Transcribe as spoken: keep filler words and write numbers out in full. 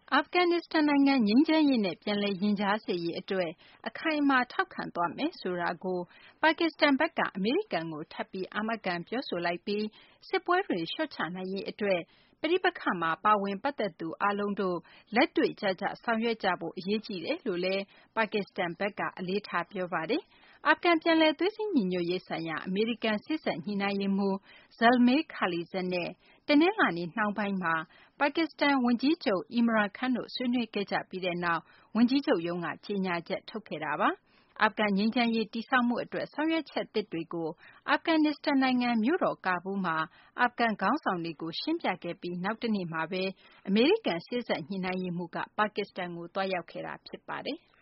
အာဖဂန်နစ္စတန်နိုင်ငံ ငြိမ်းချမ်းရေးနဲ့ ပြန်လည်ရင်ကြားစေ့ရေးအတွက် အခိုင်အမာ ထောက်ခံသွားမယ်ဆိုတာကို ပါကစ္စတန်ဘက်က အမေရိကန်ကို ထပ်ပြီး အာမခံ ပြောဆိုလိုက်ပြီး စစ်ပွဲတွေ လျှော့ချနိုင်ရေးအတွက် ပဋိပက္ခမှာ ပါဝင်ပတ်သက်သူ အားလုံးတို့ လက်တွေ့ကျကျ ဆောင်ရွက်ကြဖို့ အရေးကြီးတယ်လို့လည်း ပါကစ္စတန်ဘက်က အလေးထား ပြောပါတယ်။ အာဖဂန် ပြန်လည်သွေးစည်းညီညွတ်ရေးဆိုင်ရာ အမေရိကန် စေ့စပ်ညှိနှိုင်းရေးမှူး Zalmay Khalilzad နဲ့ တနလာၤနေ့ နှောင်းပိုင်းမှာ ပါကစ္စတန် ဝန်ကြီးချုပ် Imran Khan တို့ ဆွေးနွေးခဲ့ကြပြီးနောက် ဝန်ကြီးချုပ်ရုံးက ကြေညာချက် ထုတ်ခဲ့တာပါ။ အာဖဂန် ငြိမ်းချမ်းရေး တည်ဆောက်မှု အတွက် ဆောင်ရွက်ချက်သစ်တွေကို အာဖဂန်နစ္စတန်နိုင်ငံ မြို့တော် ကာဘူးလ်မှာ အာဖဂန် ခေါင်းဆောင်တွေကို ရှင်းပြခဲ့ပြီး နောက်တနေ့မှာဘဲ အမေရိကန် စေ့စပ်ညှိနှိုင်းရေးမှူးက ပါကစ္စတန်ကို သွားရောက်ခဲ့တာ ဖြစ်ပါတယ်။